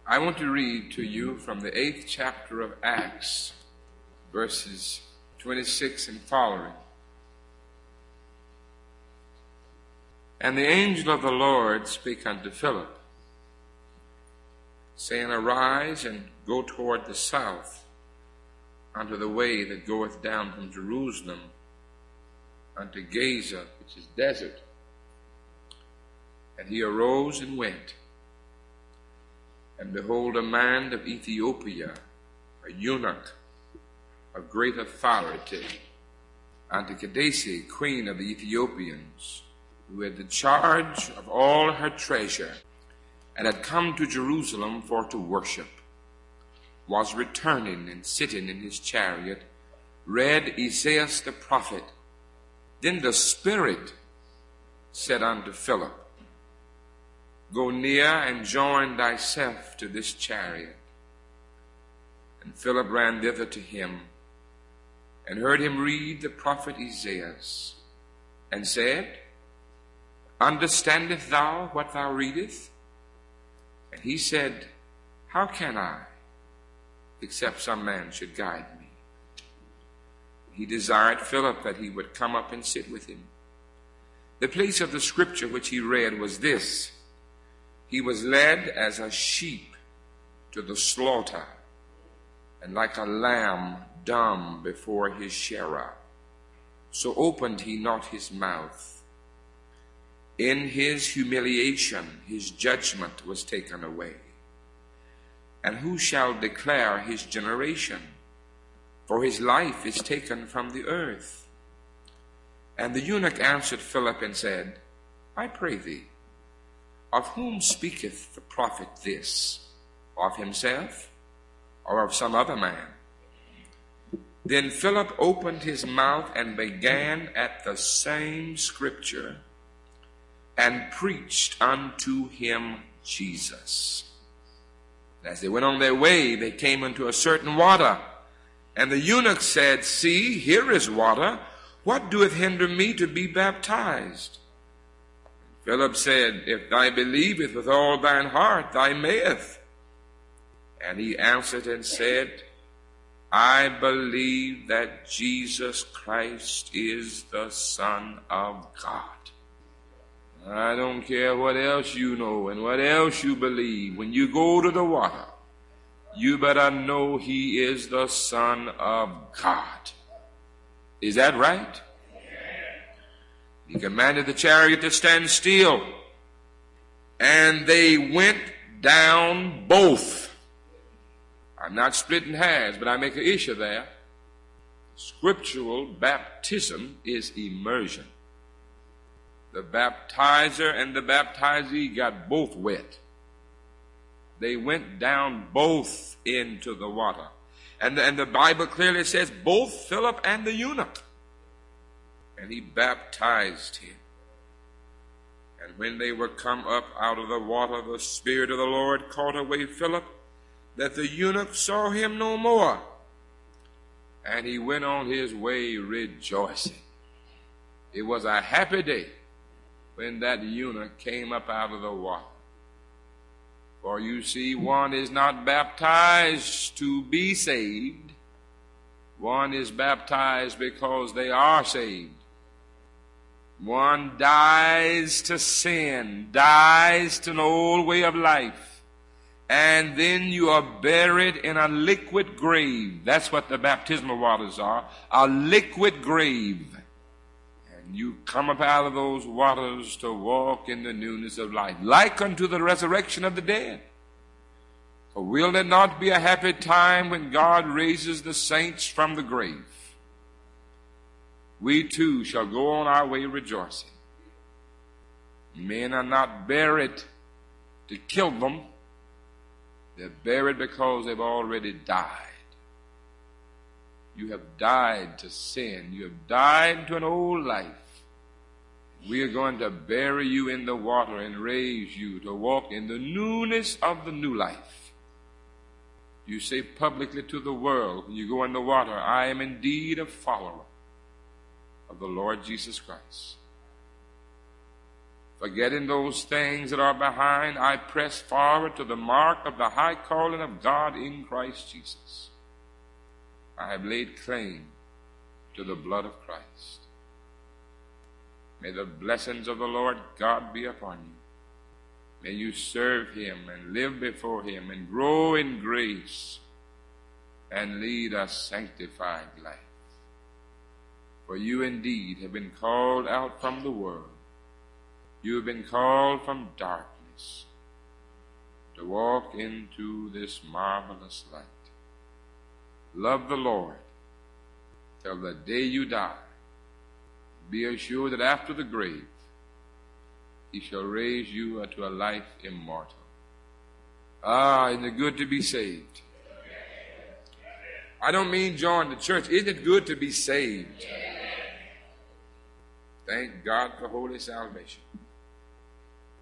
I want to read to you from the 8th chapter of Acts, verses 26 and following. And the angel of the Lord spake unto Philip, saying, Arise and go toward the south, unto the way that goeth down from Jerusalem unto Gaza, which is desert. And he arose and went. And behold, a man of Ethiopia, a eunuch of great authority, unto Candace, queen of the Ethiopians, who had the charge of all her treasure, and had come to Jerusalem for to worship, was returning and sitting in his chariot, read Isaiah the prophet. Then the Spirit said unto Philip, Go near and join thyself to this chariot. And Philip ran thither to him, and heard him read the prophet Isaiah, and said, Understandest thou what thou readest? And he said, How can I, except some man should guide me? He desired Philip that he would come up and sit with him. The place of the scripture which he read was this: He was led as a sheep to the slaughter, and like a lamb dumb before his shearer, so opened he not his mouth. In his humiliation his judgment was taken away. And who shall declare his generation? For his life is taken from the earth. And the eunuch answered Philip and said, I pray thee, of whom speaketh the prophet this? Of himself, or of some other man? Then Philip opened his mouth and began at the same scripture, and preached unto him Jesus. As they went on their way, they came unto a certain water. And the eunuch said, See, here is water. What doeth hinder me to be baptized? Philip said, If thou believest with all thine heart, thou mayest. And he answered and said, I believe that Jesus Christ is the Son of God. I don't care what else you know and what else you believe. When you go to the water, you better know he is the Son of God. Is that right? He commanded the chariot to stand still, and they went down both. I'm not splitting hairs, but I make an issue there. Scriptural baptism is immersion. The baptizer and the baptizee got both wet. They went down both into the water. And the Bible clearly says both Philip and the eunuch. And he baptized him. And when they were come up out of the water, the Spirit of the Lord caught away Philip, that the eunuch saw him no more. And he went on his way rejoicing. It was a happy day when that eunuch came up out of the water. For you see, one is not baptized to be saved. One is baptized because they are saved. One dies to sin, dies to an old way of life, and then you are buried in a liquid grave. That's what the baptismal waters are, a liquid grave. You come up out of those waters to walk in the newness of life, like unto the resurrection of the dead. For will it not be a happy time when God raises the saints from the grave? We too shall go on our way rejoicing. Men are not buried to kill them. They're buried because they've already died. You have died to sin. You have died to an old life. We are going to bury you in the water and raise you to walk in the newness of the new life. You say publicly to the world when you go in the water, I am indeed a follower of the Lord Jesus Christ. Forgetting those things that are behind, I press forward to the mark of the high calling of God in Christ Jesus. I have laid claim to the blood of Christ. May the blessings of the Lord God be upon you. May you serve him and live before him and grow in grace and lead a sanctified life. For you indeed have been called out from the world. You have been called from darkness to walk into this marvelous light. Love the Lord till the day you die. Be assured that after the grave, he shall raise you unto a life immortal. Isn't it good to be saved? I don't mean join the church. Isn't it good to be saved? Thank God for holy salvation.